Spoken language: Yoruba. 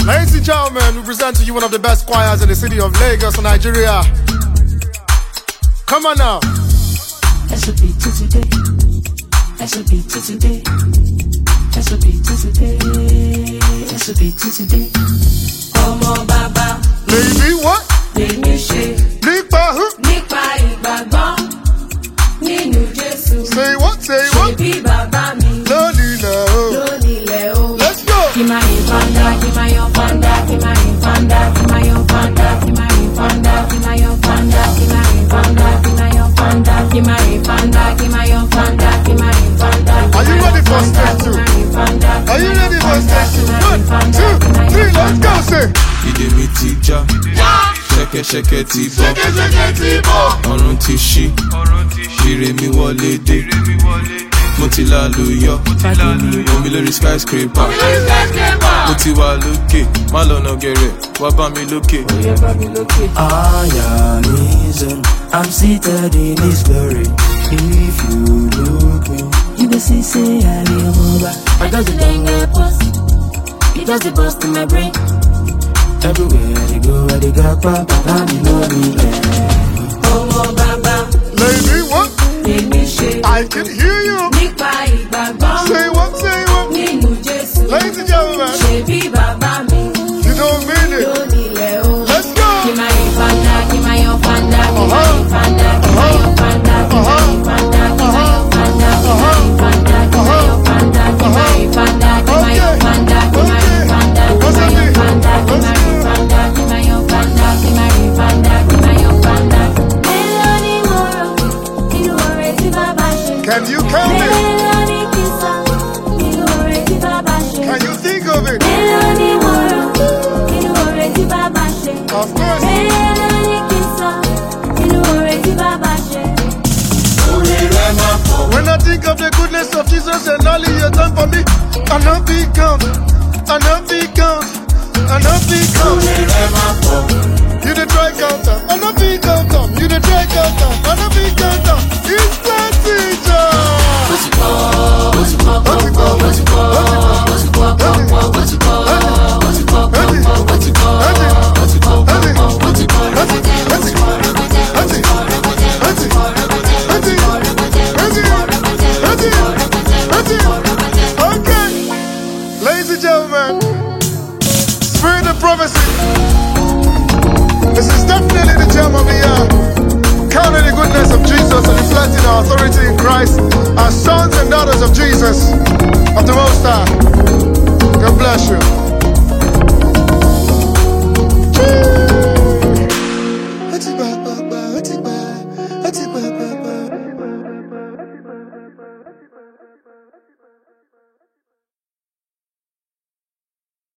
Ladies and gentlemen, we present to you one of the best choirs in the city of Lagos, Nigeria. Come on now. SOP to today. SOP to today. SOP to today. SOP to today. Ọmọ bàbá. Lady what? Lèmi ṣe. Nípa who? Nípa ìgbàgbọ́. Nínú Jésù. Say what? Say what? Ṣebí bàbá mi. Lónìlẹ̀ o. Lónìlẹ̀ o. Let's go. Kí máa yin fanda, kí máa yan fanda, kí máa yin fanda, kí máa yan fanda, kí máa yin fanda, kí máa yan fanda, kí máa yin fanda, kí máa yan fanda, kí máa yin fanda, kí máa yan fanda, kí máa yin fanda. Are you ready for step two? Are you ready for step two? 1, 2, 3, let's go, say. Ìdè mi ti já, ṣẹ̀kẹ̀ṣẹ̀kẹ̀ ti bọ́, ọ̀run ti ṣí, ire mi wọlé dé. Mo ti lálùyọ, omi lórí skyscraper. Mo ti wà lókè, má lọ́nà gẹ̀rẹ̀, wá bá mi lókè. I am risen, I'm seated in His glory. If you look me, you will see, say I am over. I got the thing I post, it does the bust in my brain. Everywhere they go, I got Papa, I'm in love. Ọmọ bàbá. Lady what? Lèmi ṣe. I can hear you. Nípa ìgbàgbọ́. Say what? Say what? Nínú Jésù. Ladies and gentlemen, Ṣebí bàbá mi. you don't mean it. Lónìlẹ̀ o. Let's go. Kí máa yin fanda, kí máa yan fanda, kí máa yin fanda, kí máa yan fanda, kí máa yin fanda, kí máa yan fanda, kí máa yin fanda, kí máa yan fanda, kí máa yin fanda, kí máa yan fanda, kí máa yin fanda, kí máa yin fanda, kí máa yin fanda, kí máa yan fanda, kí máa yin fanda, kí máa yan fanda. Mélòó ni mo rò nínú oore tí bàbá ṣe? Can you count it? Mélòó ni kí n sọ nínú oore tí bàbá ṣe? Can you think of it? Mélòó ni mo rò nínú oore tí bàbá ṣe? Of course. Mélòó ni kí n sọ nínú oore tí bàbá ṣe? When I think of the goodness of Jesus and all He has done for me, I know He count. I know He count. I know He count. You the try counter. I know He count. You the try counter. I know He count. He's the teacher. Okay, ladies and gentlemen, Spirit of Prophecy. This is definitely the gem of the year. Counting the goodness of Jesus and reflecting our authority in Christ as sons and daughters of Jesus, of the Most High. God bless you. Chee.